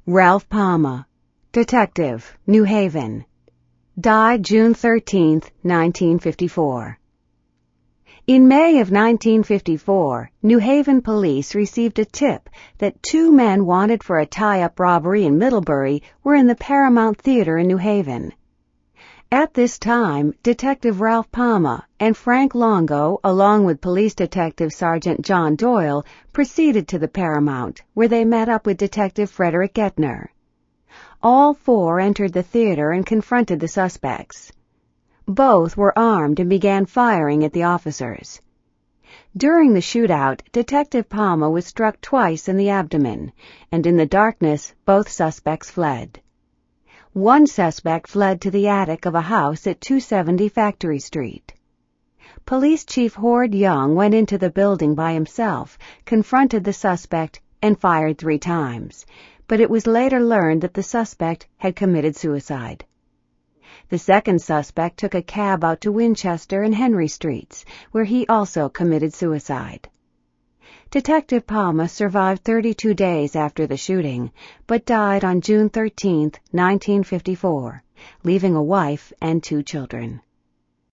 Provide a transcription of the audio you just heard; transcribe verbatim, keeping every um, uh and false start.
Ralph Palma, detective, New Haven. Died June thirteenth, nineteen fifty-four. In May of nineteen fifty-four, New Haven police received a tip that two men wanted for a tie-up robbery in Middlebury were in the Paramount Theater in New Haven. At this time, Detective Ralph Palma and Frank Longo, along with Police Detective Sergeant John Doyle, proceeded to the Paramount, where they met up with Detective Frederick Gettner. All four entered the theater and confronted the suspects. Both were armed and began firing at the officers. During the shootout, Detective Palma was struck twice in the abdomen, and in the darkness, both suspects fled. One suspect fled to the attic of a house at two seventy Factory Street. Police Chief Horde Young went into the building by himself, confronted the suspect, and fired three times, but it was later learned that the suspect had committed suicide. The second suspect took a cab out to Winchester and Henry Streets, where he also committed suicide. Detective Palma survived thirty-two days after the shooting, but died on June thirteenth, nineteen fifty-four, leaving a wife and two children.